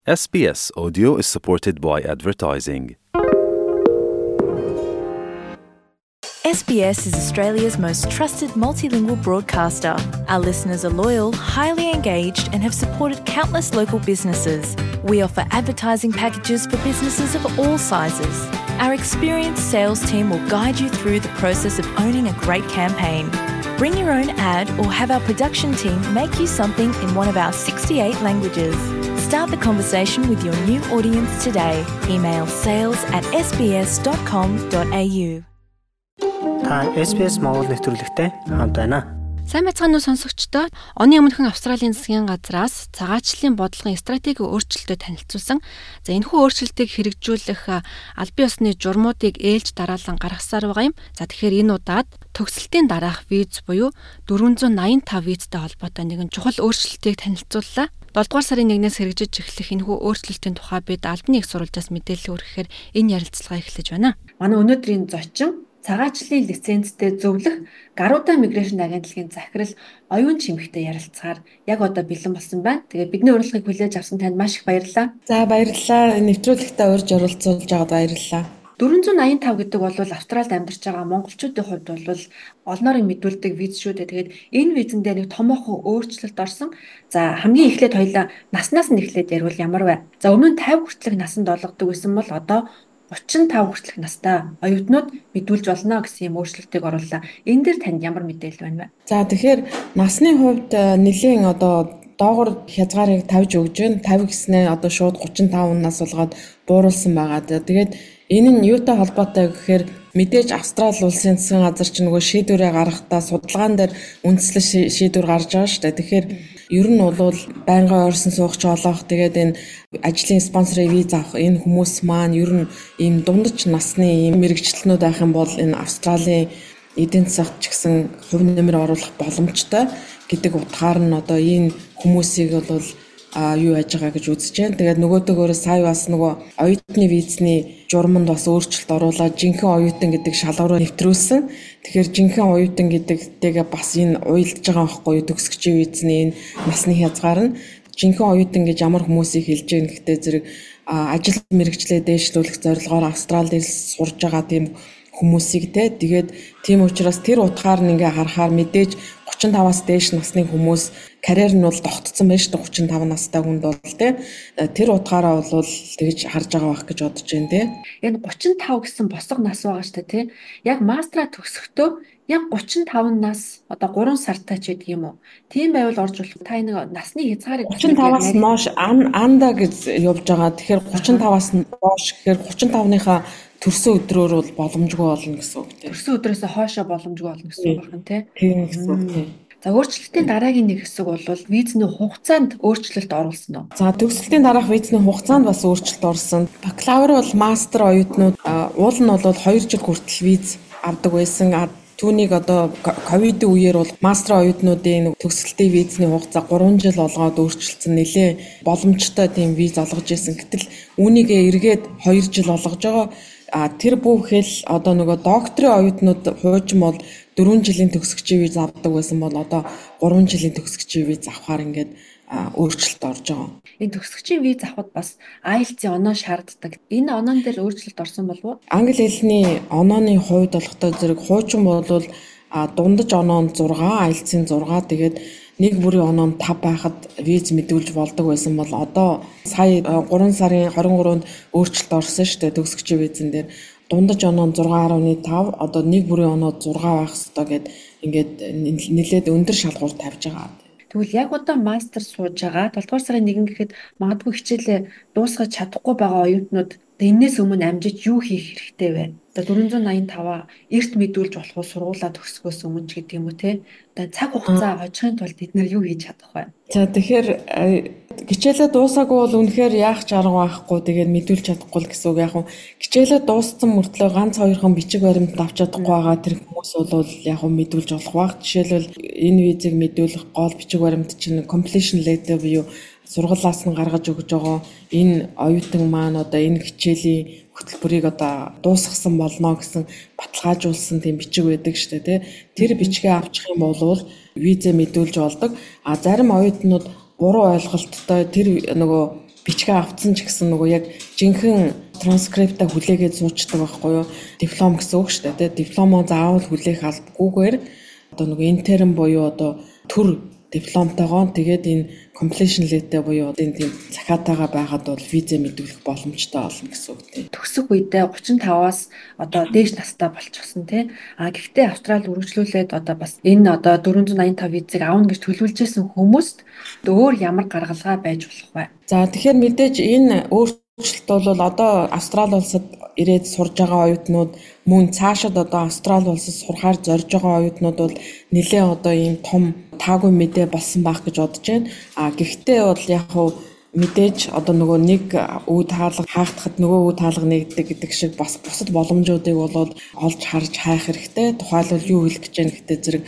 SBS Audio is supported by advertising. SBS is Australia's most trusted multilingual broadcaster. Our listeners are loyal, highly engaged, and have supported countless local businesses. We offer advertising packages for businesses of all sizes. Our experienced sales team will guide you through the process of owning a great campaign. Bring your own ad or have our production team make you something in one of our 68 languages. Start the conversation with your new audience today. Email sales@sbs.com.au. Та SBS Монгол нэвтрүүлэгтэй хамт байна. Сайн байцгаана уу сонсогчдоо. Оны өмнөхөн Австралийн засгийн газраас цагаачлалын бодлогын стратеги өөрчлөлтөд танилцуулсан. За энэхүү өөрчлөлтийг хэрэгжүүлэх аль бие усны журмуудыг ээлж дараалан гаргасаар байгаа юм. За тэгэхээр энэ удаад төгсөлтийн дараах виз буюу 485 визтэй холбоотой нэгэн чухал өөрчлөлтийг танилцууллаа. 7 дугаар сарын 1-ээс хэрэгжиж эхлэх энэхүү өөрчлөлтийн тухай бид албаны их сурвалжаас мэдээлэл өргөхээр энэ ярилцлага эхлэж байна. Манай өнөөдрийн зочин цагаачлалын лицензтэй зөвлөх Гаруудаа миграшн агентлагийн захирал оюун чимэгтэй ярилцахаар яг одоо бэлэн болсон байна. Тэгээ бидний урилгыг хүлээж авсан танд маш их баярлалаа. За баярлалаа. Нэвтрүүлэгтээ урьж оролцуулж байгаад баярлалаа. 485 гэдэг бол Австралид амьдарч байгаа монголчуудын хувьд бол олноорын мэдүүлдэг виз шүү дээ. Тэгээд энэ визэн дээр нэг томоохон өөрчлөлт орсон. За хамгийн эхлээд хоёлаа наснаас нь эхлээд ярил ямар вэ? За өмнө нь 50 хүртэлх насанд олгодог байсан бол одоо 35 хүртэлх настай оюутнууд мэдүүлж болно гэсэн юм өөрчлөлтийг орууллаа. Энэ дээр танд ямар мэдээлэл байна вэ? За тэгэхээр насны хувьд нэлийн одоо доогор хязгаарыг тавьж өгж байна. 50 гэснээр одоо шууд 35 нас болгоод бууруулсан байгаа. Тэгээд энэ нь юутай холбоотой гэхээр мэдээж Австрали улсын засгийн газар ч нөгөө шийдвэрээ гаргахдаа судалгаан дээр үндэслэл шийдвэр гарч байгаа шүү дээ. Тэгэхээр ер нь бол байнгын ойрсон суугч олох, тэгээд энэ ажлын спонсорын виз авах энэ хүмүүс маань ер нь ийм дундаж насны ийм мэрэгчлэнүүд байх юм бол энэ Австралийн эдийн засагт ч гэсэн хувь нэмэр оруулах боломжтой гэдэг утгаар нь одоо энэ хүмүүсийг бол юу яаж байгаа гэж үзэж байна. Тэгээд нөгөөдөөгөө сая бас нөгөө оюутны визний журманд бас өөрчлөлт оруулаад жинхэнэ оюутан гэдэг шалгуураа нэвтрүүлсэн. Тэгэхээр жинхэнэ оюутан гэдэгтэйгээ бас энэ уялдж байгаа байхгүй төгсгчийн визний энэ насны хязгаар нь жинхэнэ оюутан гэж ямар хүмүүсийг хэлж байгаа гэхдээ зэрэг ажил мэргэжлээ дээшлүүлэх зорилгоор Австралид сурж байгаа тийм хүмүүсийг тэгээд тийм учраас тэр утгаар нь ингээ харахаар мэдээж 35-аас дээш насны хүмүүс карьер нь бол тогтцсон байж 35 настай хүнд бол тэр утгаараа бол тэгж харж байгаа байх гэж бодож байна тий. Энэ 35 гэсэн босго нас байгаа шүү дээ тий. Яг мастера төгсөхдөө яг 35 нас одоо 3 сартай ч гэдэг юм уу. Тийм байвал орж болох та энэ насны хязгаарыг 35-аас nooш анда гэж явж байгаа. Тэгэхээр 35-аас доош гэхээр 35-ныхаа төрсөн өдрөөр бол боломжгүй болно гэсэн үг тийм. Төрсөн өдрөөсөө хойшоо боломжгүй болно гэсэн үг байна тийм. Тийм гэсэн үг тийм. За өөрчлөлтийн дараагийн нэг хэсэг бол визний хугацаанд өөрчлөлт оруулсан уу? За төгсөлтийн дараах визний хугацаанд бас өөрчлөлт орсон. Бакалавр бол мастер оюутнууд уул нь бол 2 жил хүртэл виз авдаг байсан. Түүнийг одоо ковидын үеэр бол мастер оюутнуудын төгсөлтийн визний хугацаа 3 жил болгоод өөрчилсөн нэлээ боломжтой тийм виз олгож ирсэн. Гэтэл үүнийг эргээд 2 жил олгож байгаа. Тэр бүхэл одоо нөгөө докторийн оюутнууд хуучин бол 4 жилийн төгсгчийн виз авдаг байсан бол одоо 3 жилийн төгсгчийн виз авахаар ингээд өөрчлөлт орж байгаа. Энэ төгсгчийн виз авахд бас IELTS-ийн оноо шаарддаг. Энэ оноон дээр өөрчлөлт орсон болов уу? Англи хэлний онооны хувьд болохтой зэрэг хуучин бол дундаж оноо нь 6, IELTS-ийн 6 тэгээд нэг бүрийн оноо нь 5 байхад виз мэдүүлж болдог байсан бол одоо сая 3 сарын 23-нд өөрчлөлт орсон шүү дээ төгсгчийн визэн дээр дундаж оноо нь 6.5 одоо нэг бүрийн оноо 6 байх ёстой гэд ингээд нэлээд өндөр шалгуур тавьж байгаа. Тэгвэл яг одоо мастер сууж байгаа 7 дугаар сарын 1 гэхэд магадгүй хичээлээ дуусгаж чадахгүй байгаа оюутнууд энээс өмнө амжиж юу хийх хэрэгтэй вэ? Одоо 485 эрт мэдүүлж болох уу сургуулаа төгсгөөс өмнө ч гэдэг юм уу те. Одоо цаг хугацаа хожихын тулд бид нэр юу хийж чадах вэ? За тэгэхээр хичээлээ дуусаагүй бол үнэхээр яах ч арга байхгүй тэгээд мэдүүлж чадахгүй л гэсэн үг яг нь хичээлээ дууссан мөртлөө ганц хоёрхан бичиг баримт авч чадахгүй байгаа тэр хүмүүс бол яг нь мэдүүлж болох баг. Жишээлбэл энэ визийг мэдүүлэх гол бичиг баримт чинь completion letter буюу сургуулиас нь гаргаж өгж байгаа энэ оюутан маань одоо энэ хичээлийн хөтөлбөрийг одоо дуусгасан болно гэсэн баталгаажуулсан тийм бичиг байдаг шүү дээ тий. Тэр бичгээ авчих юм бол виза мэдүүлж болдог. А зарим оюутнууд буруу ойлголттой тэр нөгөө бичгээ авцсан ч гэсэн нөгөө яг жинхэнэ транскриптаа хүлээгээд суучдаг байхгүй юу? Диплом гэсэн үг шүү дээ. Дипломо заавал хүлээх албагүйгээр одоо нөгөө интерн буюу одоо төр дипломтойгоо тэгээд энэ completion letter буюу энэ тийм захиатайгаа байгаад бол виза мэдүүлэх боломжтой болно гэсэн үг тийм. Төгсөх үедээ 35-аас одоо дээш настай болчихсон тий. Гэхдээ Австрали үргэлжлүүлээд одоо бас энэ одоо 485 визийг авна гэж төлөвлөжсэн хүмүүст өөр ямар гаргалгаа байж болох вэ? За тэгэхээр мэдээж энэ өөрчлөлт бол одоо Австрали улсад ирээд сурж байгаа оюутнууд мөн цаашид одоо Австрали улсад сурахаар зорж байгаа оюутнууд бол нэлээ одоо ийм том таагүй мэдээ болсон байх гэж бодож байна. Гэхдээ бол яг хуу мэдээж одоо нөгөө нэг үе таалга хаагдахад нөгөө үе таалга нэгдэг гэдэг шиг бас бусад боломжуудыг бол олж харж хайх хэрэгтэй. Тухайлбал юу хэлэх гэж байна гэхдээ зэрэг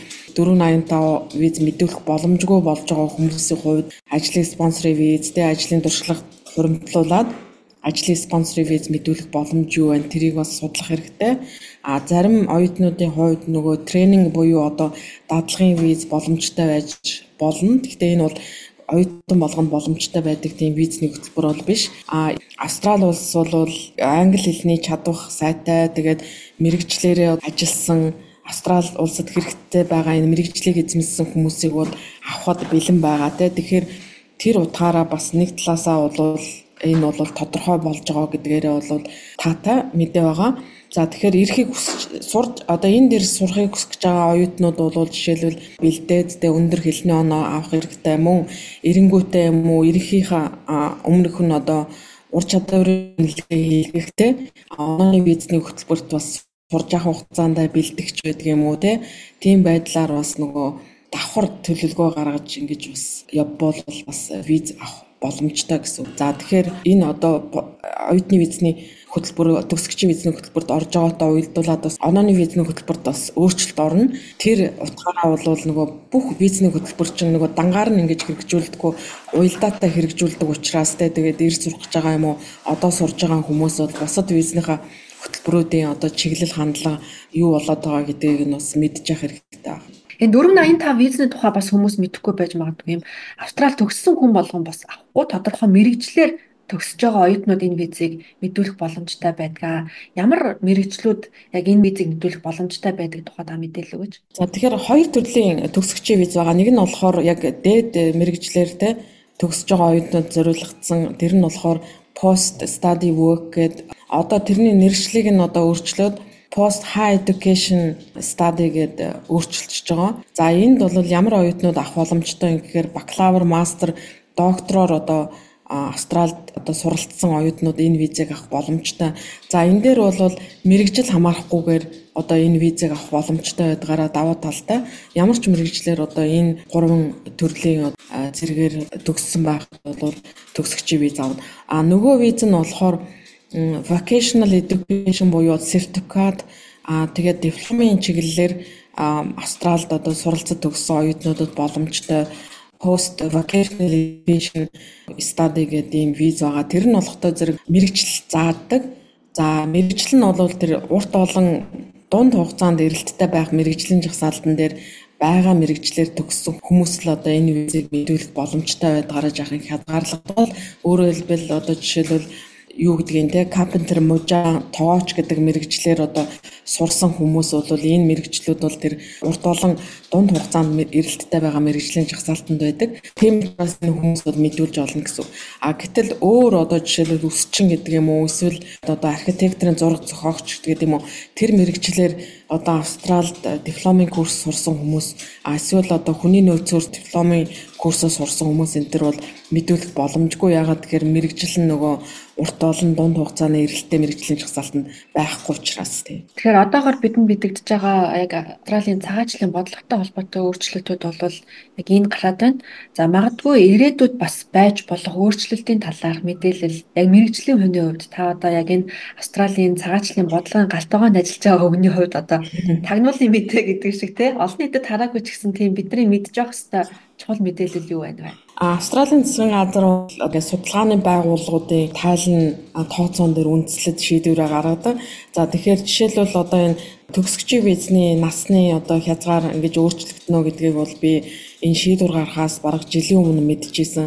485 виз мэдүүлэх боломжгүй болж байгаа хүмүүсийн хувьд ажлын спонсорын виз, ажлын туршлага хуримтлуулаад ажлын спонсорын виз мэдүүлэх боломж юу вэ? Тэрийг бас судлах хэрэгтэй. Зарим оюутнуудын хувьд нөгөө тренинг буюу одоо дадлагын виз боломжтой байж болно. Гэхдээ энэ бол оюутан болгонд боломжтой байдаг тийм визний хөтөлбөр бол биш. Австрали улс бол англи хэлний чадвах сайтай, тэгээд мэрэгчлэрээ ажилласан Австрали улсад хэрэгтэй байгаа энэ мэрэгжлийг эзэмшсэн хүмүүсийг бол авахд бэлэн байгаа. Тэгэхээр тэр утгаараа бас нэг талаасаа бол энэ бол тодорхой болж байгаа гэдгээрээ бол таатай мэдээ байгаа. За тэгэхээр эрхийг сурж одоо энэ дээр сурахыг хүсэж байгаа оюутнууд бол жишээлбэл бэлдээд өндөр хэлний оноо авах хэрэгтэй мөн эренгүүтэй юм уу эрхийнхаа өмнөх нь одоо ур чадварын нэлгээ хийлгэхтэй онооны визний хөтөлбөрт бас сурж авах хугацаанд бэлдэгч байдаг юм уу тийм байдлаар бас нөгөө давхар төлөвлөгөө гаргаж ингэж бас явбал бас виз авах боломжтой гэсэн. За тэгэхээр энэ одоо оюутны визний хөтөлбөр төгсөгчийн визний хөтөлбөрт орж байгаатай уялдуулаад бас онооны визний хөтөлбөрт бас өөрчлөлт орно. Тэр утгаараа бол нөгөө бүх визний хөтөлбөр чинь нөгөө дангаар нь ингэж хэрэгжүүлдэггүй уялдаатай хэрэгжүүлдэг учраас тэгээд ирж сурах гэж байгаа юм уу одоо сурж байгаа хүмүүс бол бусад визнийхаа хөтөлбөрүүдийн одоо чиглэл хандлага юу болоод байгаа гэдгийг нь бас мэдчих хэрэгтэй байна. Энэ 485 визний тухай бас хүмүүс мэдэхгүй байж магадгүй юм. Австрали төгссөн хүн болгон бас авахгүй тодорхой мэрэгчлэр төгсөж байгаа оюутнууд энэ визийг мэдүүлэх боломжтой байдаг. Ямар мэрэгчлүүд яг энэ визийг мэдүүлэх боломжтой байдаг тухай та мэдээлэл өгөөч. За тэгэхээр хоёр төрлийн төгсөгчийн виз байгаа. Нэг нь болохоор яг дээд мэрэгчлэр төгсөж байгаа оюутнууд зориулагдсан. Тэр нь болохоор post study work гэдэг. Одоо тэрний нэршлиг нь одоо өөрчлөөд post high education study гэдэг өөрчилдөж байгаа. За энд бол ямар оюутнууд авах боломжтой юм гэхээр бакалавр, мастер, доктороор одоо Австралид одоо суралцсан оюутнууд энэ визийг авах боломжтой. За энэ дээр бол мэрэгжил хамаарахгүйгээр одоо энэ визийг авах боломжтой байдгаараа давуу талтай. Ямар ч мэрэгчлэр одоо энэ гурван төрлийн зэрэгээр төгссөн байх бол төгсөгчийн виз авна. Нөгөө виз нь болохоор vocational education буюу сертификат тэгээд дипломын чиглэлээр Австралид одоо суралцаж төгссөн оюутнуудад боломжтой post vocational education study гэдэг ийм виз байгаа. Тэр нь болохтой зэрэг мэрэгжил заадаг. За мэрэгжил нь бол тэр урт олон дунд хугацаанд эрэлттэй байх мэрэгжлийн жагсаалтан дээр байгаа мэрэгчлэр төгссөн хүмүүс л одоо энэ визийг мэдүүлэх боломжтой байдгаараа жаахан хязгаарлалт бол өөрөөр хэлбэл одоо жишээлбэл юу гэдгийг carpenter мужаа тоогооч гэдэг мэрэгчлэр одоо сурсан хүмүүс бол энэ мэрэгчлүүд бол тэр урт олон дунд хугацаанд эрэлттэй байгаа мэрэгжлийн жагсаалтанд байдаг. Тийм учраас энэ хүмүүс бол мэдүүлж олно гэсэн. Гэтэл өөр одоо жишээлбэл үсчин гэдэг юм уу эсвэл одоо архитекторын зураг зохиогч гэдэг юм уу тэр мэрэгчлэр одоо Австралид дипломын курс сурсан хүмүүс эсвэл одоо хүний нөөцөөр дипломын курсоо сурсан хүмүүс энэ төр бол мэдүүлэх боломжгүй. Яагаад тэгэхээр мэрэгжил нь нөгөө урт олон дунд хугацааны эрэлттэй мэрэгжлийн жагсаалтанд байхгүй учраас тийм. Тэгэхээр одоогоор бидэнд бидэгдэж байгаа яг Австралийн цагаачлалын бодлоготой холбоотой өөрчлөлтүүд бол яг энэ гараад байна. За магадгүй ирээдүйд бас байж болох өөрчлөлтийн талаарх мэдээлэл яг мэрэгжлийн хүний хувьд та одоо яг энэ Австралийн цагаачлалын бодлогын галтгоонд ажиллаж байгаа хүний хувьд одоо тагнуулын мэдээ гэдэг шиг тийм олон нийтэд хараагүй ч гэсэн тийм бидний мэдж явах хэвээр чухал мэдээлэл юу байна вэ? Австралийн засгийн газар бол судалгааны байгууллагуудын тайлан тооцоон дээр үндэслэж шийдвэрээ гаргадаг. За тэгэхээр жишээлбэл одоо энэ төгсөгчийн визний насны одоо хязгаар ингэж өөрчлөгдөнө гэдгийг бол би энэ шийдвэр гаргахаас бараг жилийн өмнө мэдчихсэн.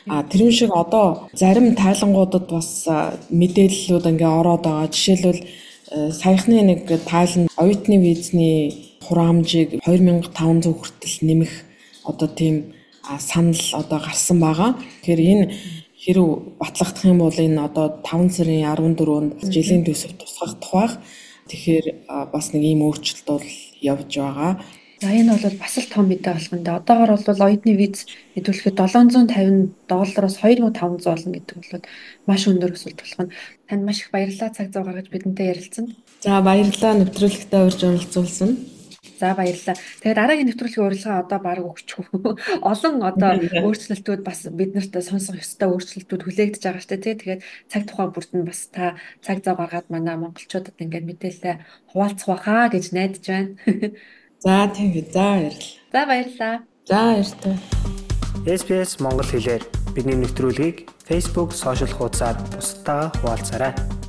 тэрэн шиг одоо зарим тайлангуудад бас мэдээллүүд ингээ ороод байгаа. Жишээлбэл саяхны нэг тайл нь оюутны визний хураамжийг 2500 хүртэл нэмэх одоо тийм санал одоо гарсан байгаа. Тэгэхээр энэ хэрэг батлагдах юм бол энэ одоо 5 сарын 14-нд жилийн төсөв тусгагдах байх. Тэгэхээр бас нэг ийм өөрчлөлт бол явж байгаа. За энэ бол бас л том мэдээ болгоно. Одоогоор бол оюутны виз нэвтрүүлэхэд $750-аас $2500 болно гэдэг бол маш өндөр өсөлт болох нь. Танд маш их баярлалаа цаг зав гаргаж бидэнтэй ярилцсанд. За баярлалаа нэвтрүүлэгтээ урьж оролцуулсан. За баярлалаа. Тэгээд дараагийн нэвтрүүлгийн урилга одоо баг өгчихв. Олон одоо өөрчлөлтүүд бас бид нарт сонсох ёстой өөрчлөлтүүд хүлээгдэж байгаа шүү дээ. Тэгээд цаг тухай бүрт нь бас та цаг зав гаргаад манай монголчуудад ингээд мэдээлэлээ хуваалцах байхаа гэж найдаж байна. За тийм үү. За баярлалаа. За баярлалаа. За баярлалаа. SPS Монгол хэлээр бидний нэвтрүүлгийг Facebook сошиал хуудасаар бусдаа хуваалцаарай.